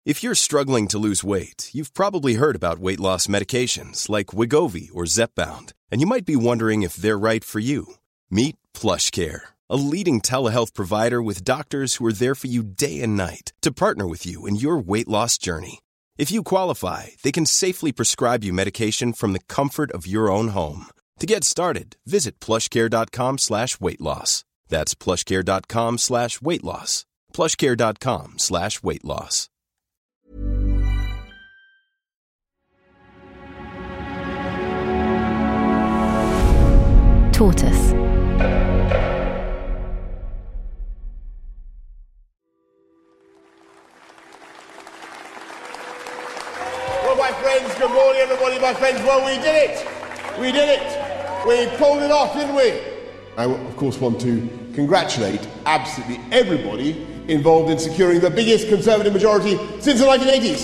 If you're struggling to lose weight, you've probably heard about weight loss medications like Wegovy or Zepbound, and you might be wondering if they're right for you. Meet PlushCare, a leading telehealth provider with doctors who are there for you day and night to partner with you in your weight loss journey. If you qualify, they can safely prescribe you medication from the comfort of your own home. To get started, visit plushcare.com/weightloss. That's plushcare.com/weightloss. plushcare.com/weightloss. Tortoise. Well, my friends, good morning, everybody, my friends. Well, we did it. We did it. We pulled it off, didn't we? I, of course, want to congratulate absolutely everybody involved in securing the biggest Conservative majority since the 1980s.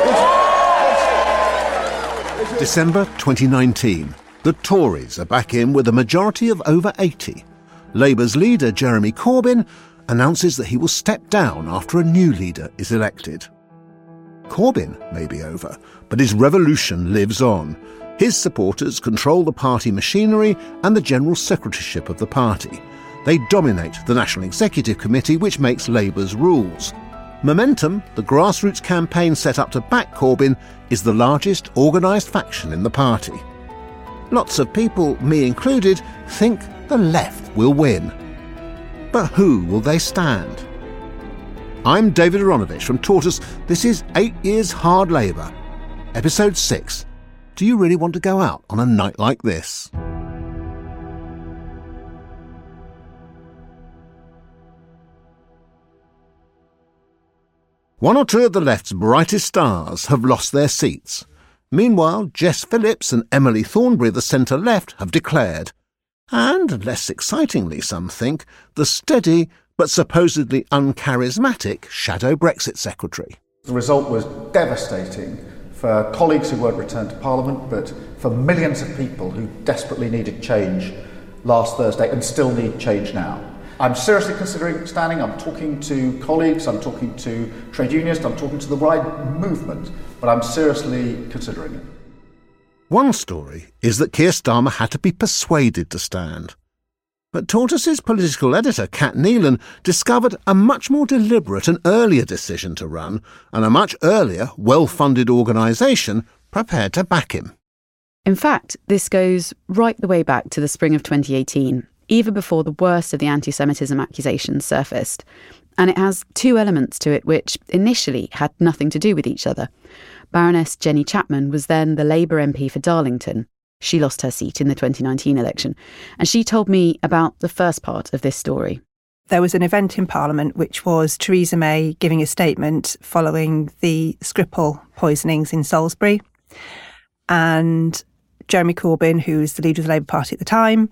December 2019. The Tories are back in with a majority of over 80. Labour's leader, Jeremy Corbyn, announces that he will step down after a new leader is elected. Corbyn may be over, but his revolution lives on. His supporters control the party machinery and the general secretaryship of the party. They dominate the National Executive Committee, which makes Labour's rules. Momentum, the grassroots campaign set up to back Corbyn, is the largest organised faction in the party. Lots of people, me included, think the left will win. But who will they stand? I'm David Aaronovitch from Tortoise. This is 8 Years Hard Labour. Episode 6. Do you really want to go out on a night like this? One or two of the left's brightest stars have lost their seats. Meanwhile, Jess Phillips and Emily Thornberry of the centre-left have declared. And, less excitingly some think, the steady but supposedly uncharismatic shadow Brexit secretary. The result was devastating for colleagues who weren't returned to Parliament, but for millions of people who desperately needed change last Thursday and still need change now. I'm seriously considering standing. I'm talking to colleagues, I'm talking to trade unionists, I'm talking to the wide movement, but I'm seriously considering it. One story is that Keir Starmer had to be persuaded to stand. But Tortoise's political editor, Kat Neelan, discovered a much more deliberate and earlier decision to run, and a much earlier, well-funded organisation prepared to back him. In fact, this goes right the way back to the spring of 2018, even before the worst of the anti-Semitism accusations surfaced. And it has two elements to it which initially had nothing to do with each other. Baroness Jenny Chapman was then the Labour MP for Darlington. She lost her seat in the 2019 election, and she told me about the first part of this story. There was an event in Parliament which was Theresa May giving a statement following the Skripal poisonings in Salisbury. And Jeremy Corbyn, who was the leader of the Labour Party at the time,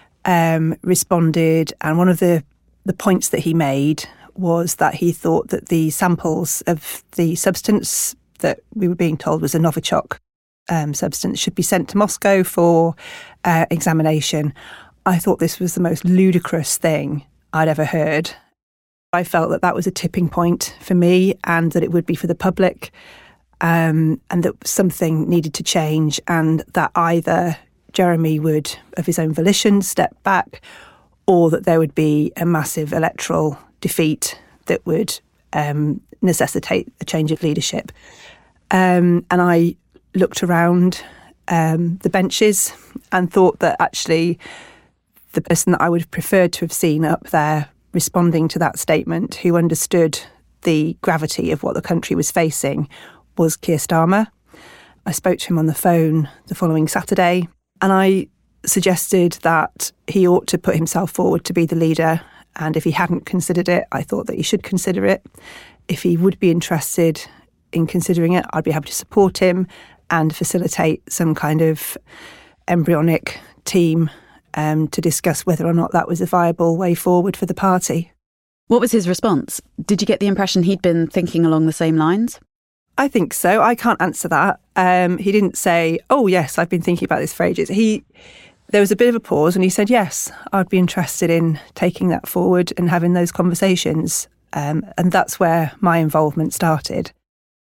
responded, and one of the points that he made was that he thought that the samples of the substance that we were being told was a Novichok substance should be sent to Moscow for examination. I thought this was the most ludicrous thing I'd ever heard. I felt that that was a tipping point for me, and that it would be for the public, and that something needed to change, and that either Jeremy would, of his own volition, step back, or that there would be a massive electoral defeat that would necessitate a change of leadership. And I looked around the benches and thought that actually the person that I would have preferred to have seen up there responding to that statement, who understood the gravity of what the country was facing, was Keir Starmer. I spoke to him on the phone the following Saturday, and I suggested that he ought to put himself forward to be the leader, and if he hadn't considered it, I thought that he should consider it. If he would be interested in considering it, I'd be happy to support him and facilitate some kind of embryonic team to discuss whether or not that was a viable way forward for the party. What was his response? Did you get the impression he'd been thinking along the same lines? I think so. I can't answer that. He didn't say, oh, yes, I've been thinking about this for ages. There was a bit of a pause and he said, yes, I'd be interested in taking that forward and having those conversations. And that's where my involvement started.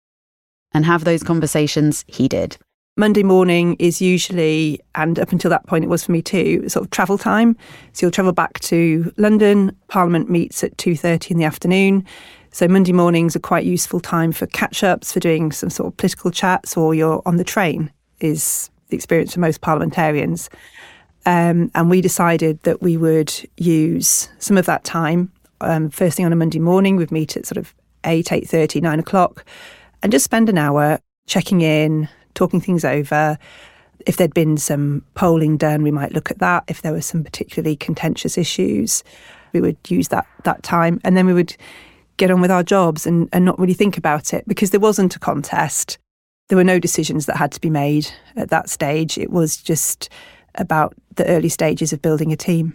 And have those conversations he did. Monday morning is usually, and up until that point it was for me too, sort of travel time. So you'll travel back to London. Parliament meets at 2:30 in the afternoon. So Monday mornings are quite useful time for catch-ups, for doing some sort of political chats, or you're on the train, is the experience for most parliamentarians. And we decided that we would use some of that time. First thing on a Monday morning, we'd meet at sort of 8:30, 9 o'clock, and just spend an hour checking in, talking things over. If there'd been some polling done, we might look at that. If there were some particularly contentious issues, we would use that time. And then we would get on with our jobs and not really think about it, because there wasn't a contest. There were no decisions that had to be made at that stage. It was just about the early stages of building a team.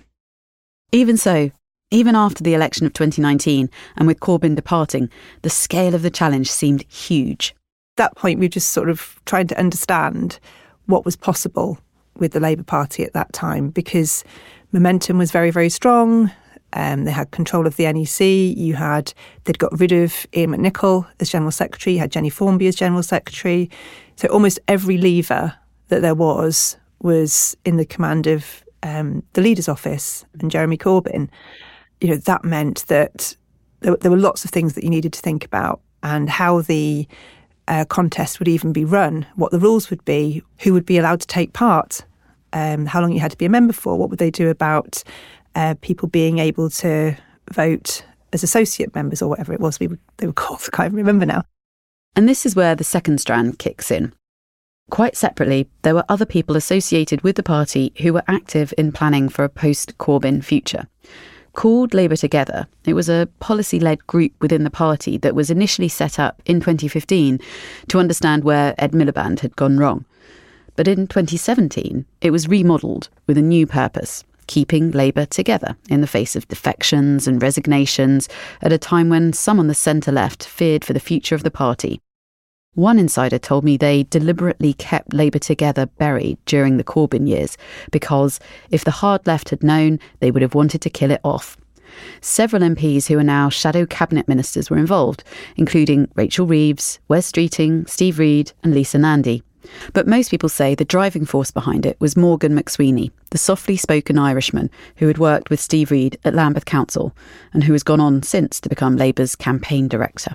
Even so, even after the election of 2019 and with Corbyn departing, the scale of the challenge seemed huge. At that point, we were just sort of trying to understand what was possible with the Labour Party at that time, because momentum was very, very strong. They had control of the NEC. They'd got rid of Ian McNicol as General Secretary. You had Jenny Formby as General Secretary. So almost every lever that there was in the command of the leader's office and Jeremy Corbyn. You know, that meant that there were lots of things that you needed to think about, and how the contest would even be run, what the rules would be, who would be allowed to take part, how long you had to be a member for, what would they do about people being able to vote as associate members or whatever it was they were called. I can't remember now. And this is where the second strand kicks in. Quite separately, there were other people associated with the party who were active in planning for a post-Corbyn future. Called Labour Together, it was a policy-led group within the party that was initially set up in 2015 to understand where Ed Miliband had gone wrong. But in 2017, it was remodelled with a new purpose: keeping Labour together in the face of defections and resignations at a time when some on the centre-left feared for the future of the party. One insider told me they deliberately kept Labour Together buried during the Corbyn years because if the hard left had known, they would have wanted to kill it off. Several MPs who are now shadow cabinet ministers were involved, including Rachel Reeves, Wes Streeting, Steve Reid and Lisa Nandy. But most people say the driving force behind it was Morgan McSweeney, the softly spoken Irishman who had worked with Steve Reid at Lambeth Council and who has gone on since to become Labour's campaign director.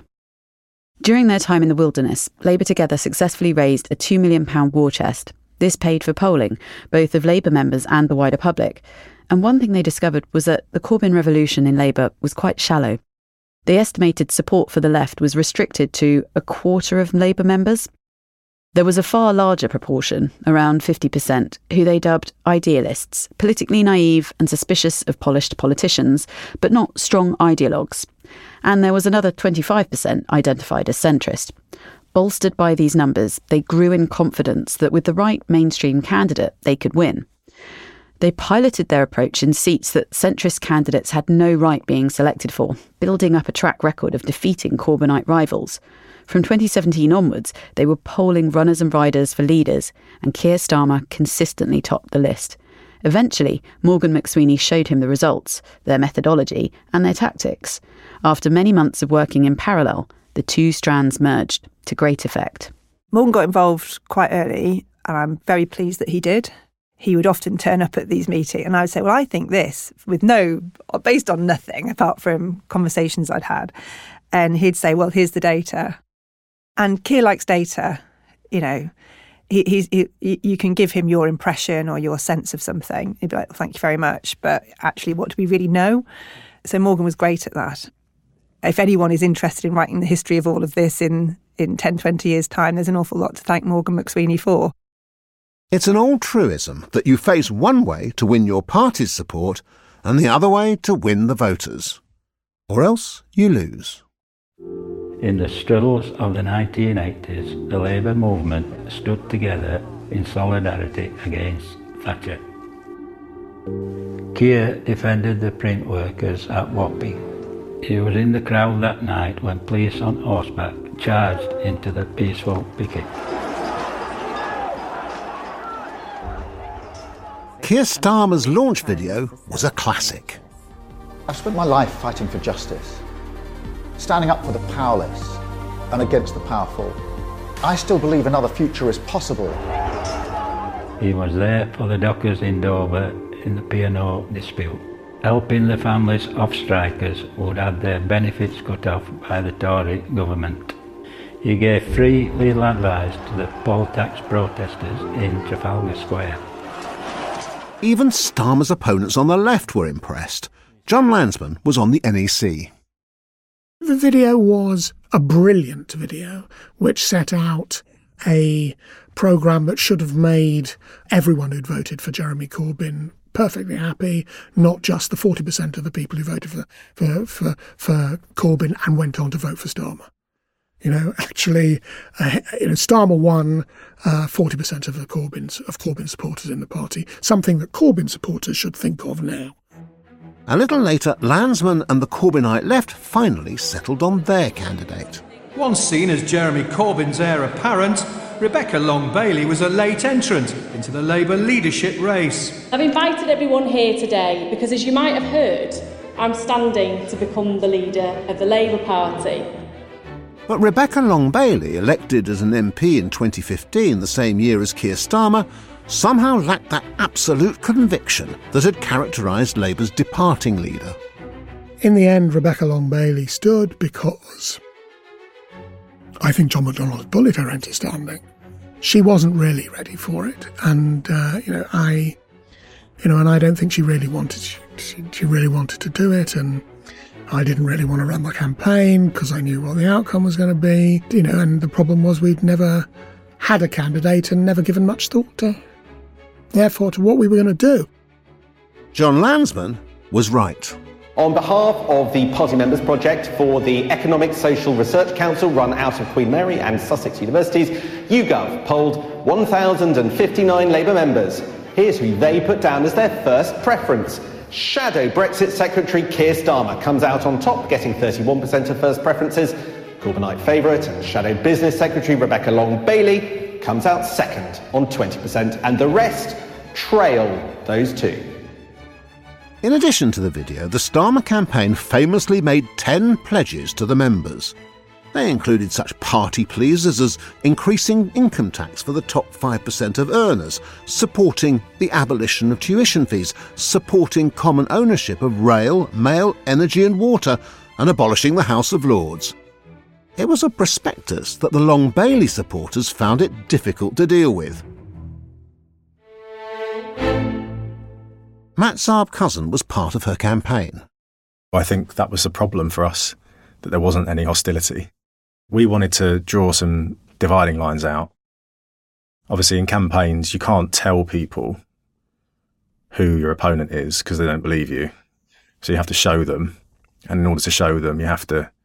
During their time in the wilderness, Labour Together successfully raised a £2 million war chest. This paid for polling, both of Labour members and the wider public. And one thing they discovered was that the Corbyn revolution in Labour was quite shallow. They estimated support for the left was restricted to a quarter of Labour members. There was a far larger proportion, around 50%, who they dubbed idealists, politically naive and suspicious of polished politicians, but not strong ideologues. And there was another 25% identified as centrist. Bolstered by these numbers, they grew in confidence that with the right mainstream candidate, they could win. They piloted their approach in seats that centrist candidates had no right being selected for, building up a track record of defeating Corbynite rivals. From 2017 onwards, they were polling runners and riders for leaders, and Keir Starmer consistently topped the list. Eventually, Morgan McSweeney showed him the results, their methodology, and their tactics. After many months of working in parallel, the two strands merged to great effect. Morgan got involved quite early, and I'm very pleased that he did. He would often turn up at these meetings, and I would say, well, I think this, based on nothing apart from conversations I'd had. And he'd say, well, here's the data. And Keir likes data, you know. You can give him your impression or your sense of something. He'd be like, well, thank you very much. But actually, what do we really know? So Morgan was great at that. If anyone is interested in writing the history of all of this in 10, 20 years' time, there's an awful lot to thank Morgan McSweeney for. It's an old truism that you face one way to win your party's support and the other way to win the voters. Or else you lose. In the struggles of the 1980s, the Labour movement stood together in solidarity against Thatcher. Keir defended the print workers at Wapping. He was in the crowd that night when police on horseback charged into the peaceful picket. Keir Starmer's launch video was a classic. I've spent my life fighting for justice, standing up for the powerless and against the powerful. I still believe another future is possible. He was there for the dockers in Dover in the P&O dispute, helping the families of strikers who had had their benefits cut off by the Tory government. He gave free legal advice to the poll tax protesters in Trafalgar Square. Even Starmer's opponents on the left were impressed. Jon Lansman was on the NEC. The video was a brilliant video which set out a programme that should have made everyone who'd voted for Jeremy Corbyn perfectly happy, not just the 40% of the people who voted for Corbyn and went on to vote for Starmer. Actually, Starmer won 40% of Corbyn supporters in the party, something that Corbyn supporters should think of now. A little later, Lansman and the Corbynite left finally settled on their candidate. Once seen as Jeremy Corbyn's heir apparent, Rebecca Long-Bailey was a late entrant into the Labour leadership race. I've invited everyone here today because, as you might have heard, I'm standing to become the leader of the Labour Party. But Rebecca Long-Bailey, elected as an MP in 2015, the same year as Keir Starmer, somehow lacked that absolute conviction that had characterised Labour's departing leader. In the end, Rebecca Long-Bailey stood because I think John McDonnell bullied her into standing. She wasn't really ready for it, and I don't think she really wanted. She really wanted to do it, and I didn't really want to run the campaign because I knew what the outcome was going to be. And the problem was we'd never had a candidate and never given much thought to what we were going to do. Jon Lansman was right. On behalf of the party members project for the Economic Social Research Council run out of Queen Mary and Sussex Universities, YouGov polled 1,059 Labour members. Here's who they put down as their first preference. Shadow Brexit Secretary Keir Starmer comes out on top, getting 31% of first preferences. Corbynite favourite and Shadow Business Secretary Rebecca Long-Bailey comes out second on 20%, and the rest trail those two. In addition to the video, the Starmer campaign famously made 10 pledges to the members. They included such party pleasers as increasing income tax for the top 5% of earners, supporting the abolition of tuition fees, supporting common ownership of rail, mail, energy and water, and abolishing the House of Lords. It was a prospectus that the Long-Bailey supporters found it difficult to deal with. Matt Saab-Cousin was part of her campaign. I think that was the problem for us, that there wasn't any hostility. We wanted to draw some dividing lines out. Obviously, in campaigns, you can't tell people who your opponent is because they don't believe you. So you have to show them. And in order to show them, you have to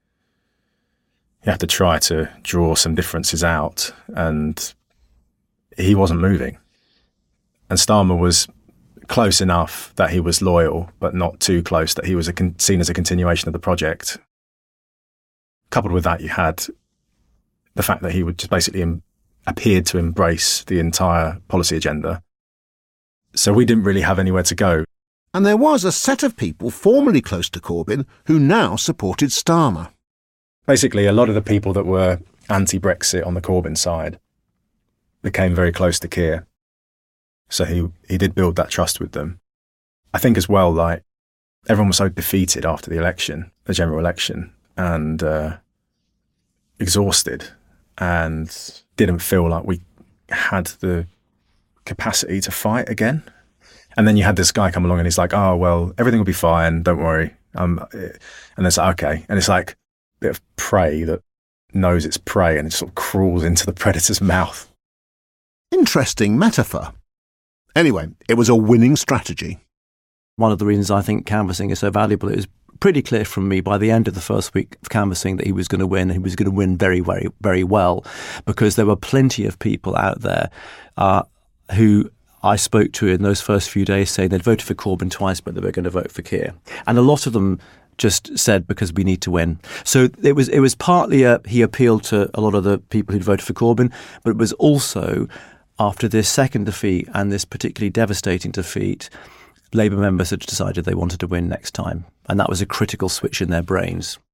try to draw some differences out. And he wasn't moving. And Starmer was close enough that he was loyal, but not too close that he was seen as a continuation of the project. Coupled with that, you had the fact that he would just basically appeared to embrace the entire policy agenda. So we didn't really have anywhere to go. And there was a set of people formerly close to Corbyn who now supported Starmer. Basically, a lot of the people that were anti-Brexit on the Corbyn side became very close to Keir. So he did build that trust with them. I think as well, like, everyone was so defeated after the election, the general election, and exhausted, and didn't feel like we had the capacity to fight again. And then you had this guy come along and he's like, oh, well, everything will be fine, don't worry. And it's like, okay. And it's like a bit of prey that knows it's prey and it sort of crawls into the predator's mouth. Interesting metaphor. Anyway, it was a winning strategy. One of the reasons I think canvassing is so valuable, it was pretty clear from me by the end of the first week of canvassing that he was going to win. He was going to win very, very, very well, because there were plenty of people out there who I spoke to in those first few days saying they'd voted for Corbyn twice, but they were going to vote for Keir. And a lot of them just said, because we need to win. So it was partly he appealed to a lot of the people who'd voted for Corbyn, but it was also, after this second defeat and this particularly devastating defeat, Labour members had decided they wanted to win next time. And that was a critical switch in their brains.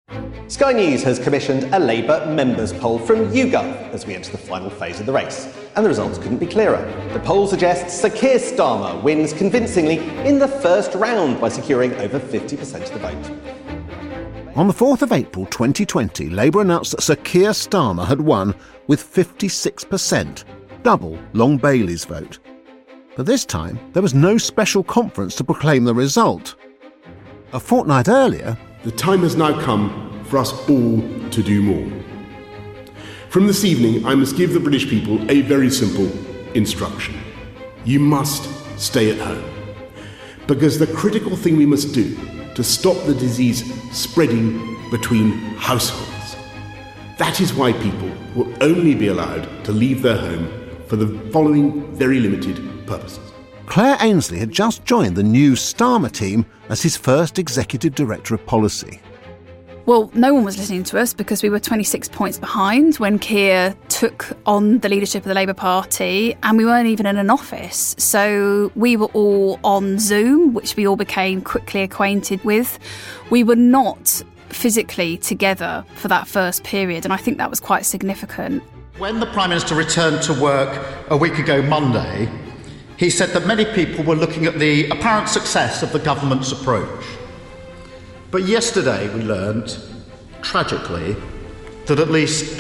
Sky News has commissioned a Labour members poll from YouGov as we enter the final phase of the race, and the results couldn't be clearer. The poll suggests Sir Keir Starmer wins convincingly in the first round by securing over 50% of the vote. On the 4th of April 2020, Labour announced that Sir Keir Starmer had won with 56%, double Long Bailey's vote. But this time, there was no special conference to proclaim the result. A fortnight earlier, the time has now come for us all to do more. From this evening, I must give the British people a very simple instruction. You must stay at home. Because the critical thing we must do to stop the disease spreading between households. That is why people will only be allowed to leave their home for the following very limited purposes. Claire Ainsley had just joined the new Starmer team as his first executive director of policy. Well, no one was listening to us because we were 26 points behind when Keir took on the leadership of the Labour Party, and we weren't even in an office. So we were all on Zoom, which we all became quickly acquainted with. We were not physically together for that first period, and I think that was quite significant. When the Prime Minister returned to work a week ago Monday, he said that many people were looking at the apparent success of the government's approach. But yesterday we learned, tragically, that at least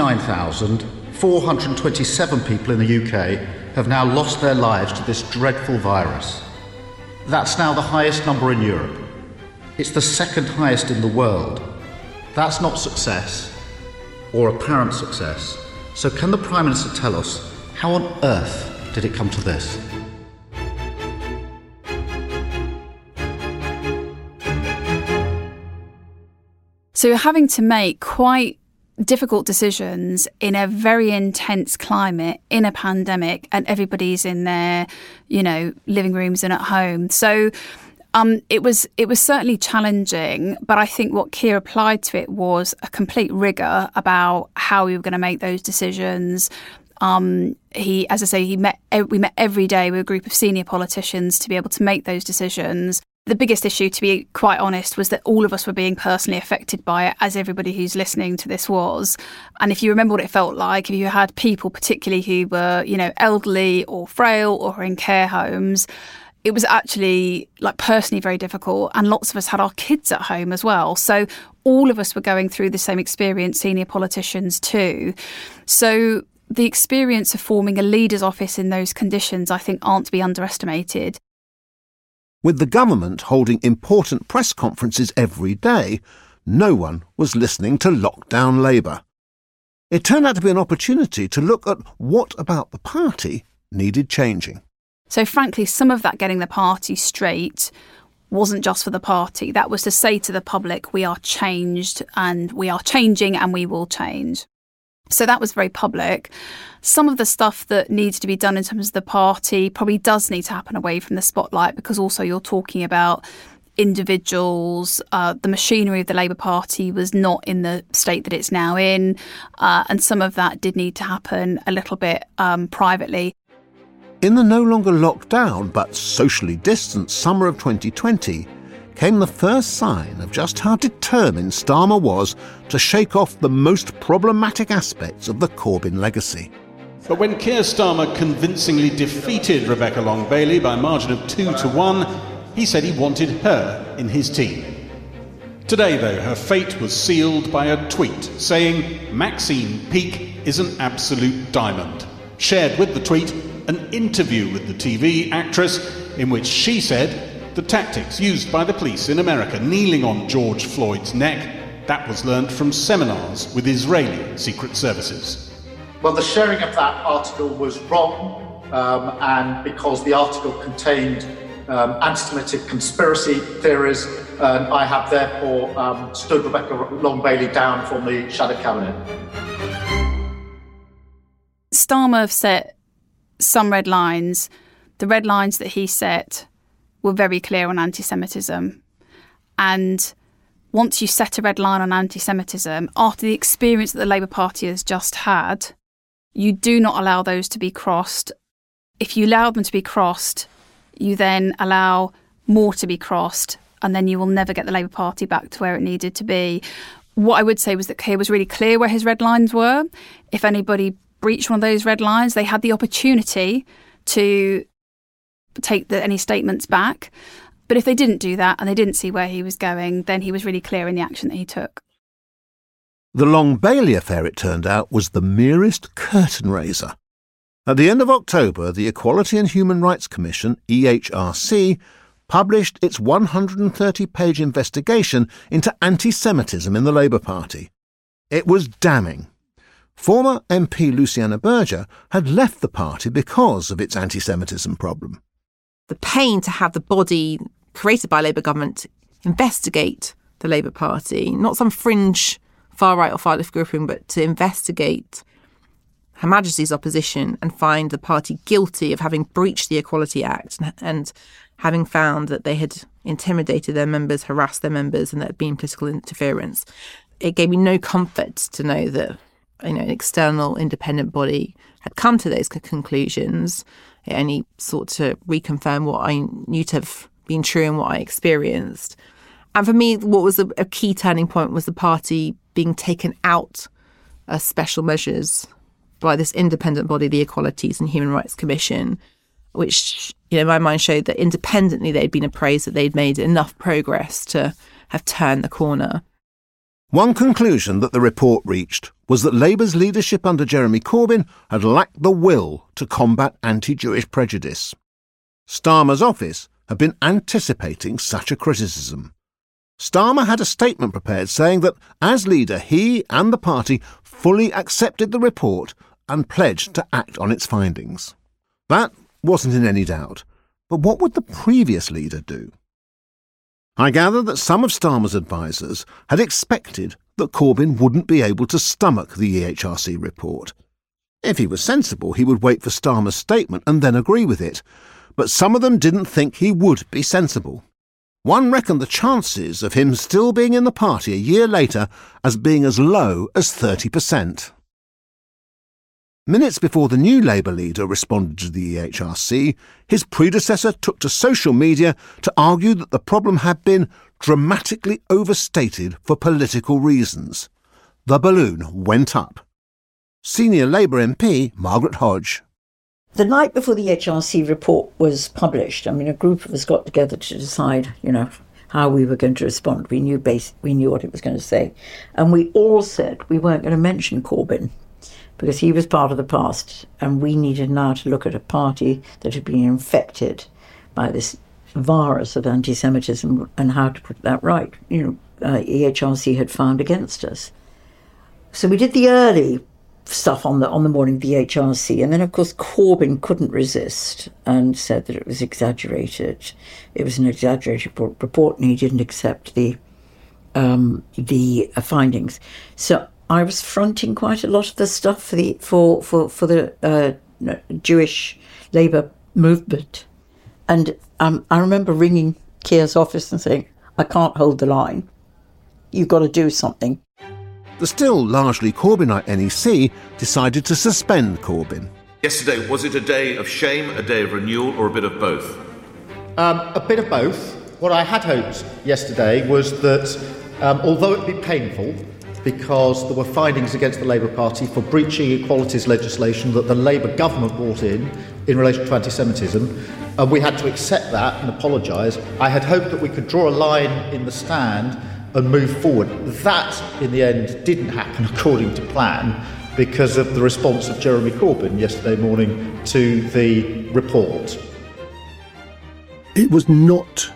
29,427 people in the UK have now lost their lives to this dreadful virus. That's now the highest number in Europe. It's the second highest in the world. That's not success, or apparent success. So can the Prime Minister tell us, how on earth did it come to this? So you're having to make quite difficult decisions in a very intense climate, in a pandemic, and everybody's in their, living rooms and at home. So it was certainly challenging, but I think what Keir applied to it was a complete rigour about how we were going to make those decisions. We met every day with a group of senior politicians to be able to make those decisions. The biggest issue, to be quite honest, was that all of us were being personally affected by it, as everybody who's listening to this was. And if you remember what it felt like, if you had people particularly who were, elderly or frail or in care homes, it was actually personally very difficult. And lots of us had our kids at home as well. So all of us were going through the same experience, senior politicians too. So the experience of forming a leader's office in those conditions, I think, aren't to be underestimated. With the government holding important press conferences every day, no one was listening to lockdown Labour. It turned out to be an opportunity to look at what about the party needed changing. So frankly, some of that getting the party straight wasn't just for the party. That was to say to the public, we are changed and we are changing and we will change. So that was very public. Some of the stuff that needs to be done in terms of the party probably does need to happen away from the spotlight, because also you're talking about individuals. The machinery of the Labour Party was not in the state that it's now in. And some of that did need to happen a little bit privately. In the no longer locked down but socially distanced summer of 2020, came the first sign of just how determined Starmer was to shake off the most problematic aspects of the Corbyn legacy. But when Keir Starmer convincingly defeated Rebecca Long Bailey by a margin of 2-1, he said he wanted her in his team. Today, though, her fate was sealed by a tweet saying Maxine Peake is an absolute diamond. Shared with the tweet an interview with the TV actress in which she said the tactics used by the police in America kneeling on George Floyd's neck, that was learnt from seminars with Israeli secret services. Well, the sharing of that article was wrong, and because the article contained anti-Semitic conspiracy theories, I have therefore stood Rebecca Long Bailey down from the shadow cabinet. Starmer set some red lines. The red lines that he set were very clear on anti-Semitism. And once you set a red line on anti-Semitism, after the experience that the Labour Party has just had, you do not allow those to be crossed. If you allow them to be crossed, you then allow more to be crossed and then you will never get the Labour Party back to where it needed to be. What I would say was that Keir was really clear where his red lines were. If anybody breached one of those red lines, they had the opportunity to take any statements back. But if they didn't do that and they didn't see where he was going, then he was really clear in the action that he took. The Long Bailey affair, it turned out, was the merest curtain raiser. At the end of October, the Equality and Human Rights Commission, EHRC, published its 130-page investigation into anti-Semitism in the Labour Party. It was damning. Former MP Luciana Berger had left the party because of its anti-Semitism problem. The pain to have the body created by Labour government investigate the Labour Party, not some fringe far-right or far-left grouping, but to investigate Her Majesty's opposition and find the party guilty of having breached the Equality Act and having found that they had intimidated their members, harassed their members, and there had been political interference. It gave me no comfort to know that, an external independent body had come to those conclusions. It only sought to reconfirm what I knew to have been true and what I experienced. And for me, what was a key turning point was the party being taken out as special measures by this independent body, the Equalities and Human Rights Commission, which, in my mind showed that independently they'd been appraised that they'd made enough progress to have turned the corner. One conclusion that the report reached was that Labour's leadership under Jeremy Corbyn had lacked the will to combat anti-Jewish prejudice. Starmer's office had been anticipating such a criticism. Starmer had a statement prepared saying that, as leader, he and the party fully accepted the report and pledged to act on its findings. That wasn't in any doubt. But what would the previous leader do? I gather that some of Starmer's advisers had expected that Corbyn wouldn't be able to stomach the EHRC report. If he was sensible, he would wait for Starmer's statement and then agree with it. But some of them didn't think he would be sensible. One reckoned the chances of him still being in the party a year later as being as low as 30%. Minutes before the new Labour leader responded to the EHRC, his predecessor took to social media to argue that the problem had been dramatically overstated for political reasons. The balloon went up. Senior Labour MP Margaret Hodge. The night before the EHRC report was published, a group of us got together to decide, how we were going to respond. We knew what it was going to say. And we all said we weren't going to mention Corbyn because he was part of the past, and we needed now to look at a party that had been infected by this virus of anti-Semitism and how to put that right. EHRC had found against us. So we did the early stuff on the morning of the EHRC, and then of course Corbyn couldn't resist and said that it was exaggerated. It was an exaggerated report, and he didn't accept the findings. So I was fronting quite a lot of the stuff for the Jewish Labour movement, and I remember ringing Keir's office and saying, "I can't hold the line. You've got to do something." The still largely Corbynite NEC decided to suspend Corbyn. Yesterday, was it a day of shame, a day of renewal, or a bit of both? A bit of both. What I had hoped yesterday was that, although it would be painful, because there were findings against the Labour Party for breaching equalities legislation that the Labour government brought in relation to anti-Semitism, and we had to accept that and apologise. I had hoped that we could draw a line in the stand and move forward. That, in the end, didn't happen according to plan because of the response of Jeremy Corbyn yesterday morning to the report. It was not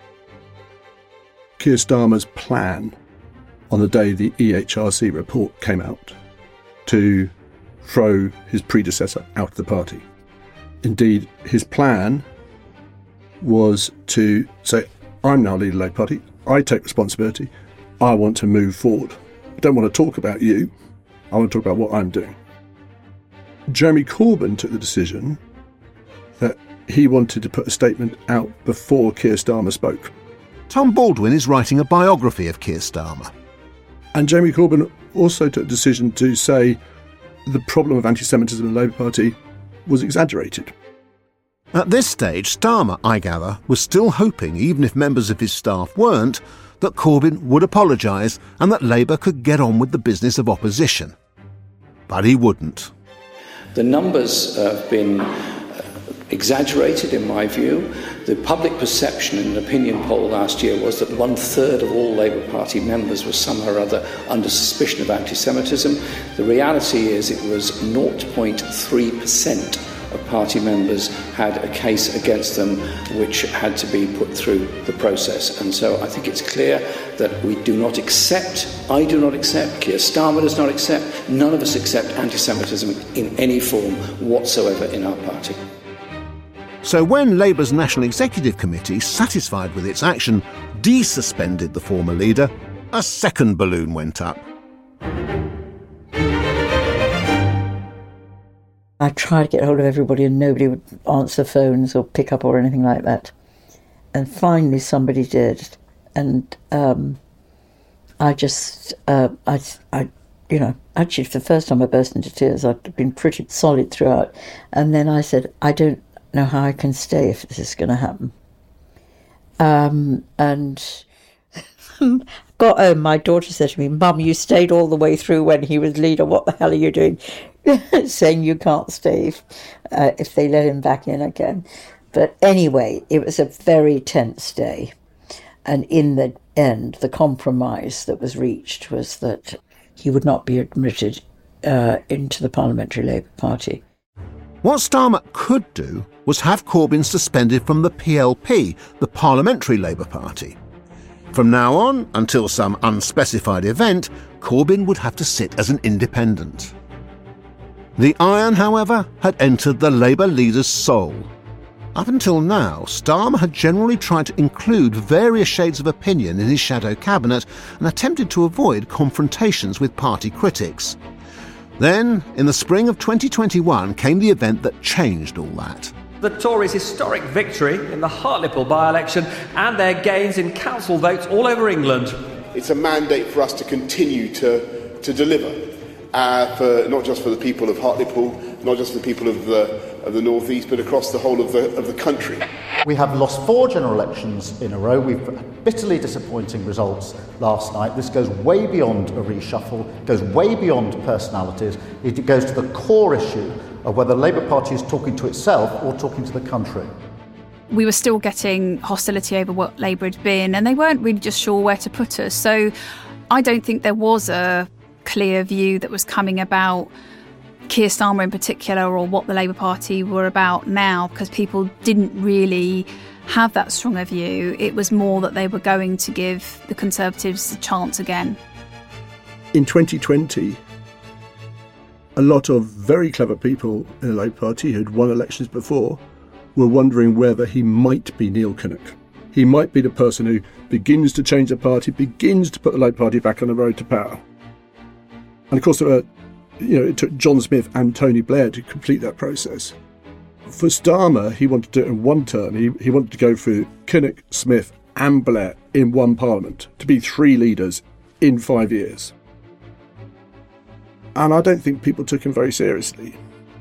Keir Starmer's plan on the day the EHRC report came out to throw his predecessor out of the party. Indeed, his plan was to say, I'm now leader of the Labour Party, I take responsibility, I want to move forward. I don't want to talk about you, I want to talk about what I'm doing. Jeremy Corbyn took the decision that he wanted to put a statement out before Keir Starmer spoke. Tom Baldwin is writing a biography of Keir Starmer. And Jeremy Corbyn also took a decision to say the problem of anti-Semitism in the Labour Party was exaggerated. At this stage, Starmer, I gather, was still hoping, even if members of his staff weren't, that Corbyn would apologise and that Labour could get on with the business of opposition. But he wouldn't. The numbers have been exaggerated, in my view. The public perception in an opinion poll last year was that 1/3 of all Labour Party members were somehow or other under suspicion of anti-Semitism. The reality is it was 0.3% of party members had a case against them which had to be put through the process. And so I think it's clear that we do not accept, I do not accept, Keir Starmer does not accept, none of us accept anti-Semitism in any form whatsoever in our party. So when Labour's National Executive Committee, satisfied with its action, desuspended the former leader, a second balloon went up. I tried to get hold of everybody and nobody would answer phones or pick up or anything like that. And finally somebody did. And actually for the first time I burst into tears. I'd been pretty solid throughout. And then I said, I don't know how I can stay if this is going to happen. And got home, my daughter said to me, Mum, you stayed all the way through when he was leader. What the hell are you doing? Saying you can't stay if they let him back in again. But anyway, it was a very tense day. And in the end, the compromise that was reached was that he would not be admitted into the Parliamentary Labour Party. What Starmer could do was have Corbyn suspended from the PLP, the Parliamentary Labour Party. From now on, until some unspecified event, Corbyn would have to sit as an independent. The iron, however, had entered the Labour leader's soul. Up until now, Starmer had generally tried to include various shades of opinion in his shadow cabinet and attempted to avoid confrontations with party critics. Then, in the spring of 2021, came the event that changed all that. The Tories' historic victory in the Hartlepool by-election and their gains in council votes all over England. It's a mandate for us to continue to deliver, for not just for the people of Hartlepool, not just for the people of the North East, but across the whole of the country. We have lost 4 general elections in a row. We've had bitterly disappointing results last night. This goes way beyond a reshuffle, goes way beyond personalities. It goes to the core issue of whether the Labour Party is talking to itself or talking to the country. We were still getting hostility over what Labour had been, and they weren't really just sure where to put us. So I don't think there was a clear view that was coming about Keir Starmer in particular, or what the Labour Party were about now, because people didn't really have that stronger view. It was more that they were going to give the Conservatives a chance again. In 2020, a lot of very clever people in the Labour Party who'd won elections before were wondering whether he might be Neil Kinnock. He might be the person who begins to change the party, begins to put the Labour Party back on the road to power. And of course, it took John Smith and Tony Blair to complete that process. For Starmer, he wanted to do it in one term. He wanted to go through Kinnock, Smith and Blair in one parliament, to be 3 leaders in 5 years. And I don't think people took him very seriously.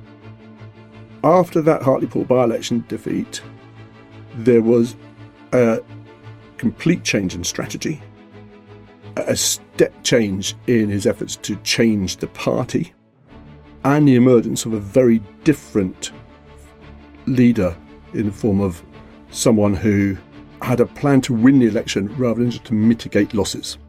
After that Hartlepool by-election defeat, there was a complete change in strategy, a step change in his efforts to change the party, and the emergence of a very different leader in the form of someone who had a plan to win the election rather than just to mitigate losses.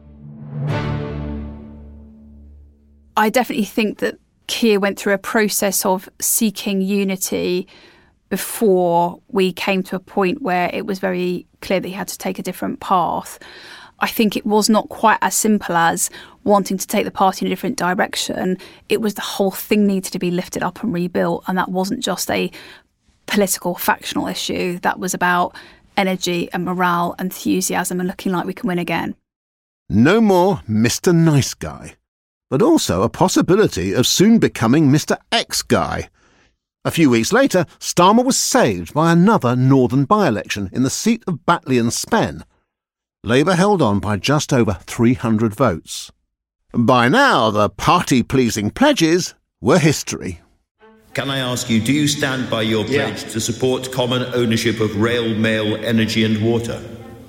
I definitely think that Keir went through a process of seeking unity before we came to a point where it was very clear that he had to take a different path. I think it was not quite as simple as wanting to take the party in a different direction. It was the whole thing needed to be lifted up and rebuilt, and that wasn't just a political, factional issue. That was about energy and morale, enthusiasm, and looking like we can win again. No more Mr. Nice Guy, but also a possibility of soon becoming Mr. X Guy. A few weeks later, Starmer was saved by another northern by-election in the seat of Batley and Spen. Labour held on by just over 300 votes. By now, the party-pleasing pledges were history. Can I ask you, do you stand by your pledge to support common ownership of rail, mail, energy and water?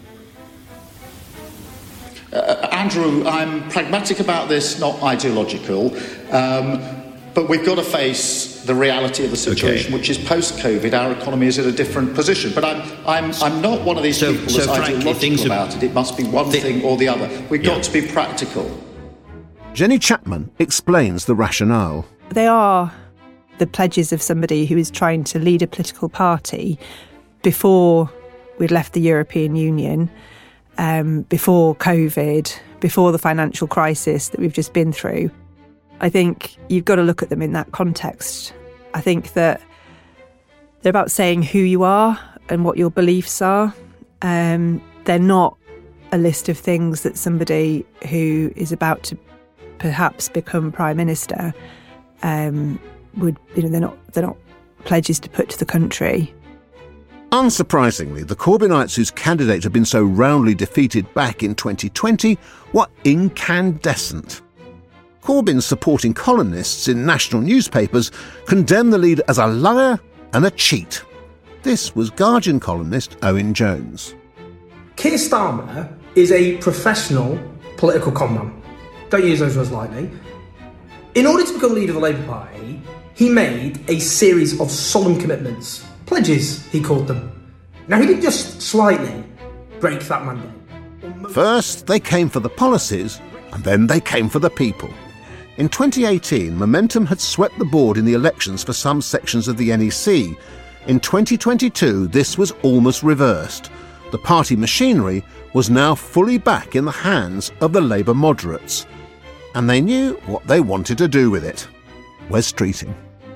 Andrew, I'm pragmatic about this, not ideological. But we've got to face the reality of the situation, which is post-COVID. Our economy is at a different position. But I'm not one of these people that's ideological about it. It must be one thing or the other. We've got to be practical. Jenny Chapman explains the rationale. They are the pledges of somebody who is trying to lead a political party before we'd left the European Union, before COVID, before the financial crisis that we've just been through. I think you've got to look at them in that context. I think that they're about saying who you are and what your beliefs are. They're not a list of things that somebody who is about to perhaps become Prime Minister would, they're not pledges to put to the country. Unsurprisingly, the Corbynites whose candidate had been so roundly defeated back in 2020 were incandescent. Corbyn's supporting columnists in national newspapers condemned the leader as a liar and a cheat. This was Guardian columnist Owen Jones. Keir Starmer is a professional political conman. Don't use those words lightly. In order to become leader of the Labour Party, he made a series of solemn commitments. Pledges, he called them. Now, he didn't just slightly break that mandate. First, they came for the policies, and then they came for the people. In 2018, Momentum had swept the board in the elections for some sections of the NEC. In 2022, this was almost reversed. The party machinery was now fully back in the hands of the Labour moderates. And they knew what they wanted to do with it. Wes Streeting.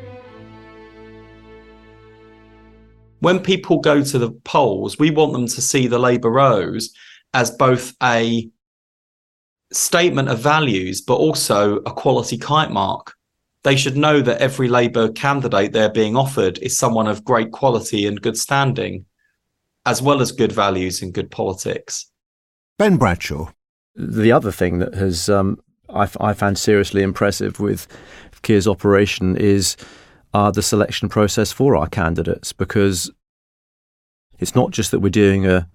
When people go to the polls, we want them to see the Labour Rose as both a statement of values, but also a quality kite mark. They should know that every Labour candidate they're being offered is someone of great quality and good standing, as well as good values and good politics. Ben Bradshaw. The other thing that has I found seriously impressive with Keir's operation is the selection process for our candidates, because it's not just that we're doing a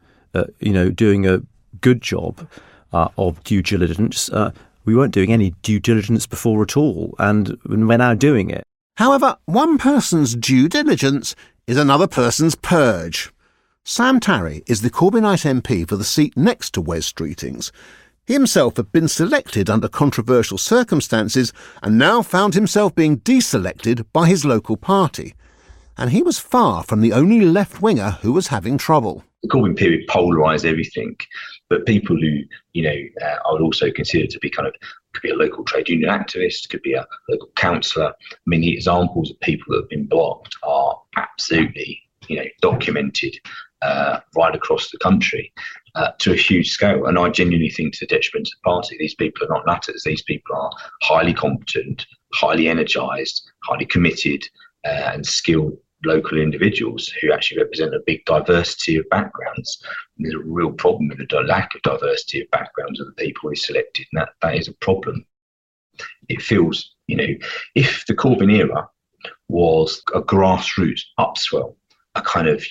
good job of due diligence. We weren't doing any due diligence before at all, and we're now doing it. However, one person's due diligence is another person's purge. Sam Tarry is the Corbynite MP for the seat next to Wes Streeting's. He himself had been selected under controversial circumstances and now found himself being deselected by his local party. And he was far from the only left-winger who was having trouble. The Corbyn period polarised everything, but people who, I would also consider to be could be a local trade union activist, could be a local councillor. I mean, the examples of people that have been blocked are absolutely, documented right across the country to a huge scale. And I genuinely think to the detriment of the party, these people are not nutters. These people are highly competent, highly energised, highly committed and skilled local individuals who actually represent a big diversity of backgrounds. And there's a real problem with the lack of diversity of backgrounds of the people we selected, and that is a problem. It feels, if the Corbyn era was a grassroots upswell, a kind of,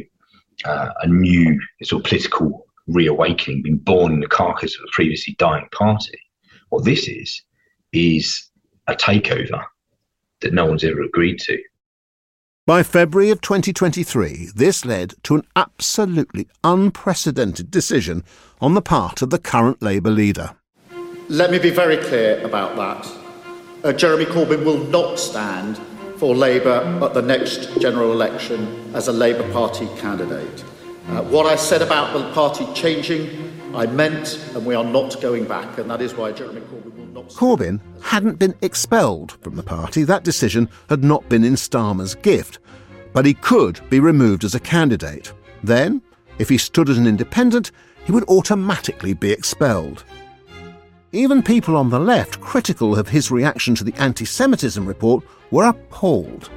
a new sort of political reawakening, being born in the carcass of a previously dying party, what this is a takeover that no one's ever agreed to. By February of 2023, this led to an absolutely unprecedented decision on the part of the current Labour leader. Let me be very clear about that. Jeremy Corbyn will not stand for Labour at the next general election as a Labour Party candidate. What I said about the party changing, I meant, and we are not going back, and that is why Jeremy Corbyn will not... Corbyn hadn't been expelled from the party. That decision had not been in Starmer's gift. But he could be removed as a candidate. Then, if he stood as an independent, he would automatically be expelled. Even people on the left, critical of his reaction to the anti-Semitism report, were appalled.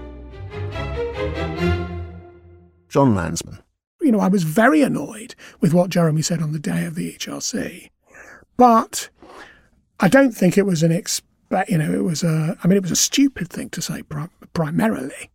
John Lansman. I was very annoyed with what Jeremy said on the day of the HRC, but I don't think it was an But, it was a stupid thing to say primarily.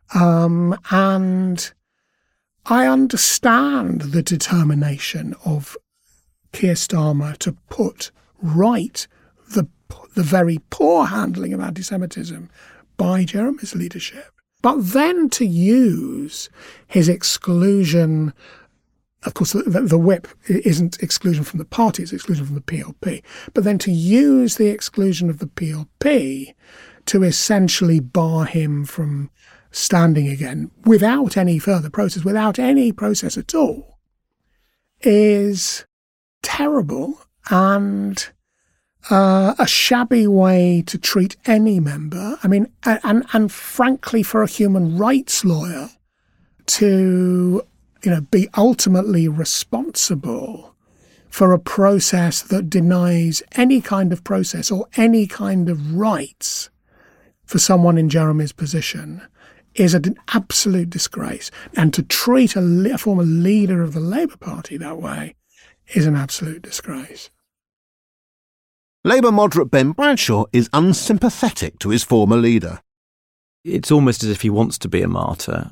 And I understand the determination of Keir Starmer to put right the very poor handling of anti-Semitism by Jeremy's leadership. But then to use his exclusion, of course, the whip isn't exclusion from the party, it's exclusion from the PLP. But then to use the exclusion of the PLP to essentially bar him from standing again without any further process, without any process at all, is terrible and a shabby way to treat any member. I mean, and frankly, for a human rights lawyer to, be ultimately responsible for a process that denies any kind of process or any kind of rights for someone in Jeremy's position is an absolute disgrace. And to treat a former leader of the Labour Party that way is an absolute disgrace. Labour moderate Ben Bradshaw is unsympathetic to his former leader. It's almost as if he wants to be a martyr.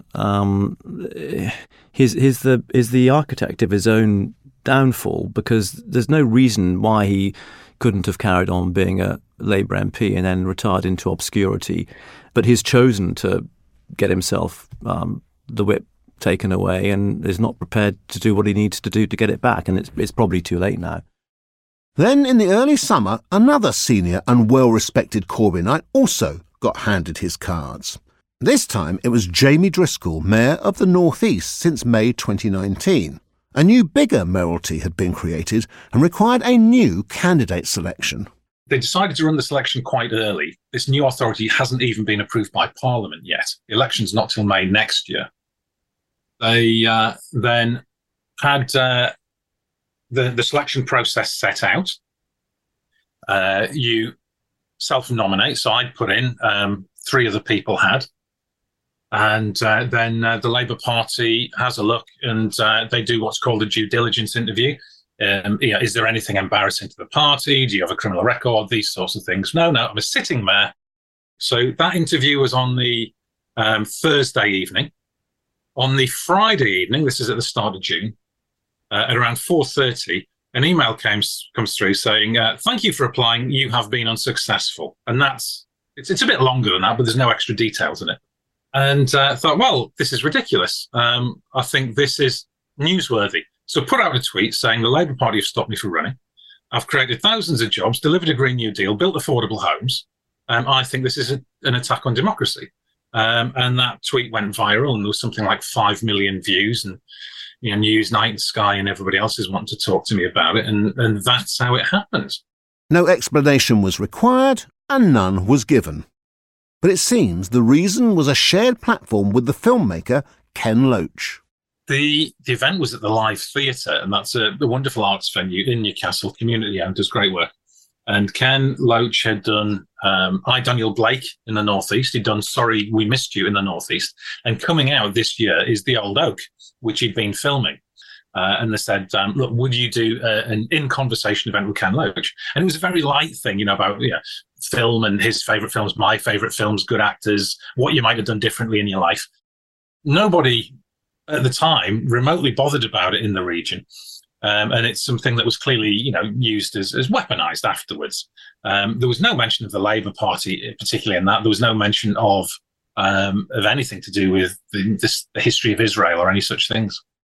He's the architect of his own downfall, because there's no reason why he couldn't have carried on being a Labour MP and then retired into obscurity. But he's chosen to get himself the whip taken away and is not prepared to do what he needs to do to get it back. And it's probably too late now. Then, in the early summer, another senior and well-respected Corbynite also got handed his cards. This time it was Jamie Driscoll, Mayor of the North East since May 2019. A new, bigger mayoralty had been created and required a new candidate selection. They decided to run the selection quite early. This new authority hasn't even been approved by Parliament yet. The election's not till May next year. They then had the selection process set out. You self-nominate, so I'd put in, 3 other people had. And then the Labour Party has a look and they do what's called a due diligence interview. Is there anything embarrassing to the party? Do you have a criminal record? These sorts of things. No, I'm a sitting mayor. So that interview was on the Thursday evening. On the Friday evening, this is at the start of June, at around 4:30, an email comes through saying, thank you for applying, you have been unsuccessful. And it's a bit longer than that, but there's no extra details in it. And I thought, well, this is ridiculous. I think this is newsworthy. So put out a tweet saying the Labour Party have stopped me from running. I've created thousands of jobs, delivered a Green New Deal, built affordable homes. I think this is an attack on democracy. And that tweet went viral and there was something like 5 million views, and Newsnight and Sky and everybody else is wanting to talk to me about it. And that's how it happened. No explanation was required and none was given. But it seems the reason was a shared platform with the filmmaker Ken Loach. The event was at the Live Theatre, and that's a wonderful arts venue in Newcastle, community-owned, does great work. And Ken Loach had done I, Daniel Blake in the North East. He'd done Sorry We Missed You in the North East. And coming out this year is The Old Oak, which he'd been filming. And they said, look, would you do an in-conversation event with Ken Loach? And it was a very light thing, about film and his favourite films, my favourite films, good actors, what you might have done differently in your life. Nobody at the time remotely bothered about it in the region. And it's something that was clearly, used as weaponised afterwards. There was no mention of the Labour Party, particularly in that. There was no mention of anything to do with the history of Israel or any such things.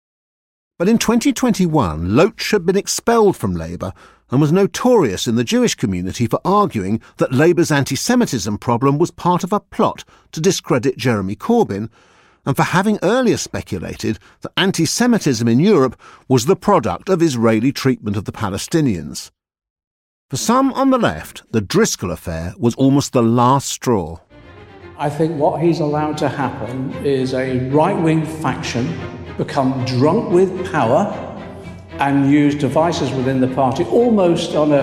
But in 2021, Loach had been expelled from Labour and was notorious in the Jewish community for arguing that Labour's anti-Semitism problem was part of a plot to discredit Jeremy Corbyn, and for having earlier speculated that anti-Semitism in Europe was the product of Israeli treatment of the Palestinians. For some on the left, the Driscoll affair was almost the last straw. I think what he's allowed to happen is a right-wing faction become drunk with power and use devices within the party almost on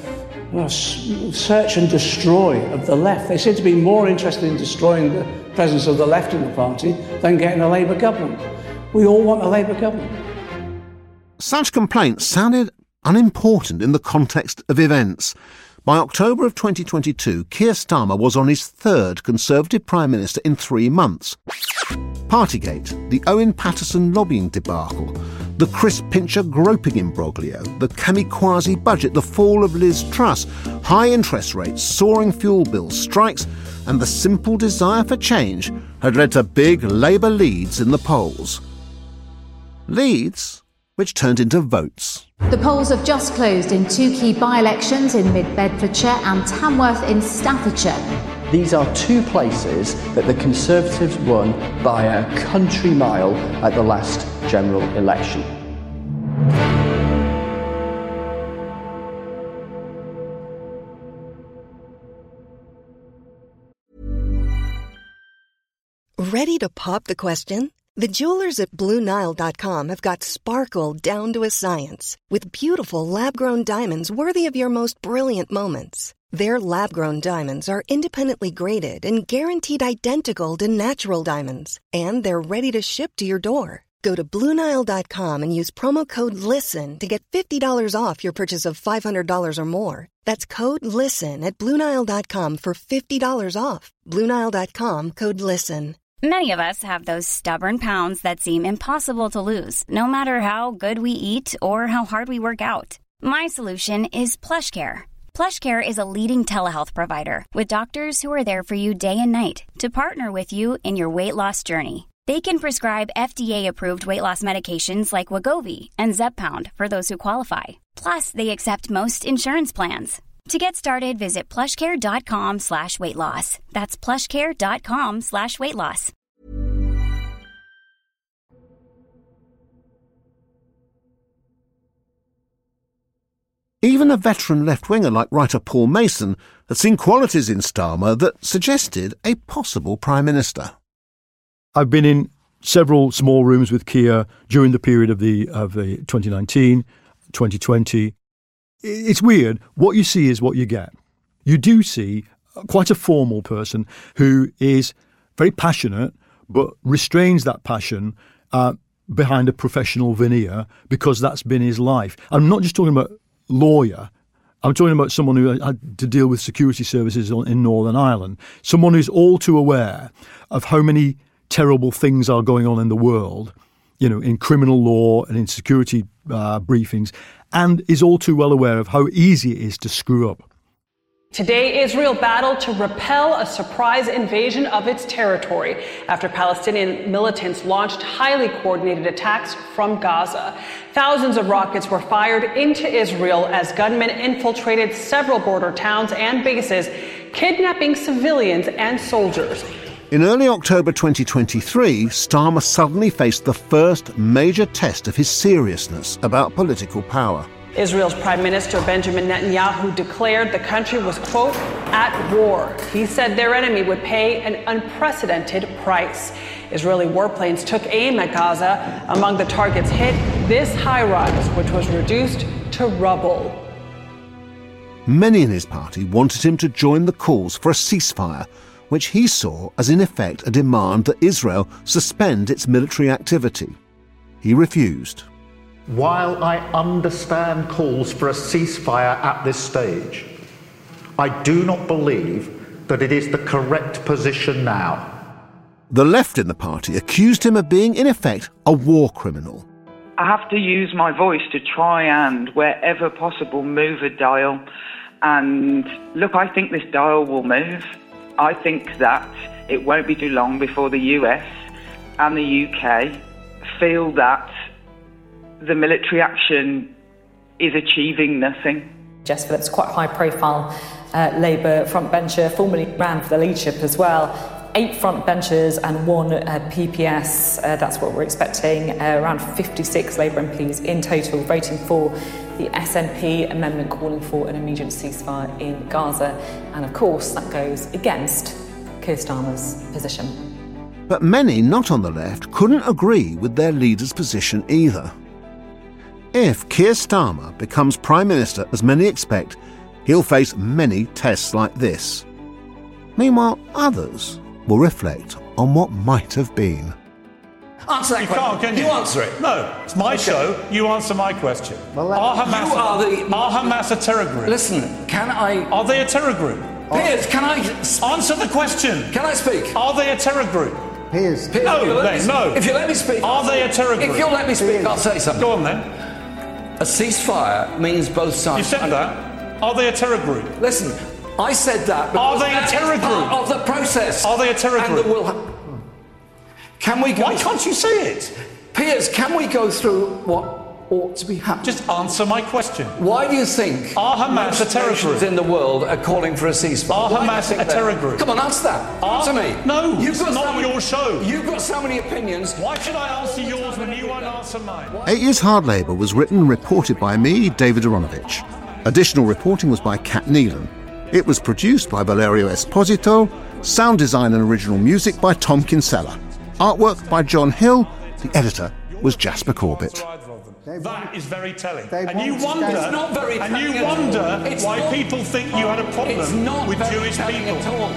a search and destroy of the left. They seem to be more interested in destroying the presence of the left in the party than getting a Labour government. We all want a Labour government. Such complaints sounded unimportant in the context of events, By October of 2022, Keir Starmer was on his third Conservative Prime Minister in 3 months. Partygate, the Owen Paterson lobbying debacle, the Chris Pincher groping imbroglio, the kamikaze budget, the fall of Liz Truss, high interest rates, soaring fuel bills, strikes, and the simple desire for change had led to big Labour leads in the polls. Leads which turned into votes. The polls have just closed in 2 key by-elections in Mid-Bedfordshire and Tamworth in Staffordshire. These are 2 places that the Conservatives won by a country mile at the last general election. Ready to pop the question? The jewelers at BlueNile.com have got sparkle down to a science with beautiful lab-grown diamonds worthy of your most brilliant moments. Their lab-grown diamonds are independently graded and guaranteed identical to natural diamonds, and they're ready to ship to your door. Go to BlueNile.com and use promo code LISTEN to get $50 off your purchase of $500 or more. That's code LISTEN at BlueNile.com for $50 off. BlueNile.com, code LISTEN. Many of us have those stubborn pounds that seem impossible to lose, no matter how good we eat or how hard we work out. My solution is PlushCare. PlushCare is a leading telehealth provider with doctors who are there for you day and night to partner with you in your weight loss journey. They can prescribe FDA-approved weight loss medications like Wegovy and Zepbound for those who qualify. Plus, they accept most insurance plans. To get started, visit plushcare.com/weightloss. That's plushcare.com/weightloss. Even a veteran left-winger like writer Paul Mason had seen qualities in Starmer that suggested a possible Prime Minister. I've been in several small rooms with Keir during the period of the 2019, 2020. It's weird. What you see is what you get. You do see quite a formal person who is very passionate, but restrains that passion behind a professional veneer because that's been his life. I'm not just talking about lawyer. I'm talking about someone who had to deal with security services in Northern Ireland. Someone who's all too aware of how many terrible things are going on in the world, in criminal law and in security briefings, and is all too well aware of how easy it is to screw up. Today, Israel battled to repel a surprise invasion of its territory after Palestinian militants launched highly coordinated attacks from Gaza. Thousands of rockets were fired into Israel as gunmen infiltrated several border towns and bases, kidnapping civilians and soldiers. In early October 2023, Starmer suddenly faced the first major test of his seriousness about political power. Israel's Prime Minister Benjamin Netanyahu declared the country was, quote, at war. He said their enemy would pay an unprecedented price. Israeli warplanes took aim at Gaza. Among the targets hit, this high-rise, which was reduced to rubble. Many in his party wanted him to join the calls for a ceasefire, which he saw as in effect a demand that Israel suspend its military activity. He refused. While I understand calls for a ceasefire at this stage, I do not believe that it is the correct position now. The left in the party accused him of being, in effect, a war criminal. I have to use my voice to try and, wherever possible, move a dial. And look, I think this dial will move. I think that it won't be too long before the US and the UK feel that the military action is achieving nothing. Jess Phillips, quite high profile Labour frontbencher, formerly ran for the leadership as well. 8 frontbenchers and 1 PPS, that's what we're expecting. Around 56 Labour MPs in total voting for the SNP amendment calling for an immediate ceasefire in Gaza. And of course, that goes against Keir Starmer's position. But many not on the left couldn't agree with their leader's position either. If Keir Starmer becomes Prime Minister, as many expect, he'll face many tests like this. Meanwhile, others will reflect on what might have been. Answer that you question. Can't, can you? You answer it. No, it's my show. You answer my question. Well, are Hamas a terror group? Listen, can I... Are they a terror group? Piers, can I... Answer the question. Can I speak? Are they a terror group? Piers. No, then, no. If you let me speak... Are they a terror group? If you'll let me speak, I'll say something. Go on, then. A ceasefire means both sides... You said that. Are they a terror group? Listen, I said that Are they a terror group? Part of the process. Are they a terror group? Can we go... Why can't you say it? Piers, can we go through what ought to be happening? Just answer my question. Why do you think are Hamas a terror group in the world are calling for a ceasefire? Are Hamas a terror group? Come on, answer that. Answer me. No, it's not your show. You've got so many opinions. Why should I answer yours when you won't answer mine? 8 Years Hard Labour was written and reported by me, David Aronovich. Additional reporting was by Kat Neelan. It was produced by Valerio Esposito. Sound design and original music by Tom Kinsella. Artwork by John Hill. The editor was Jasper Corbett. That is very telling. And you wonder why people think you had a problem with Jewish people.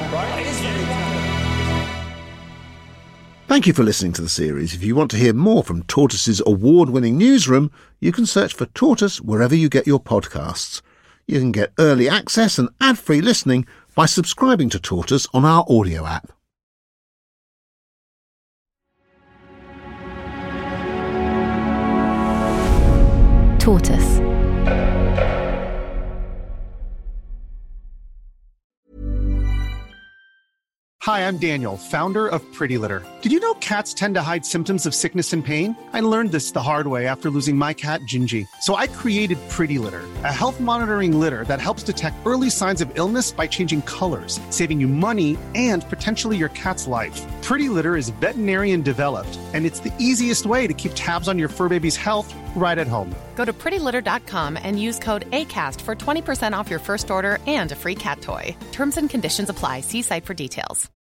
Thank you for listening to the series. If you want to hear more from Tortoise's award-winning newsroom, you can search for Tortoise wherever you get your podcasts. You can get early access and ad-free listening by subscribing to Tortoise on our audio app. Tortoise. Hi, I'm Daniel, founder of Pretty Litter. Did you know cats tend to hide symptoms of sickness and pain? I learned this the hard way after losing my cat, Gingy. So I created Pretty Litter, a health monitoring litter that helps detect early signs of illness by changing colors, saving you money and potentially your cat's life. Pretty Litter is veterinarian developed, and it's the easiest way to keep tabs on your fur baby's health right at home. Go to prettylitter.com and use code ACAST for 20% off your first order and a free cat toy. Terms and conditions apply. See site for details.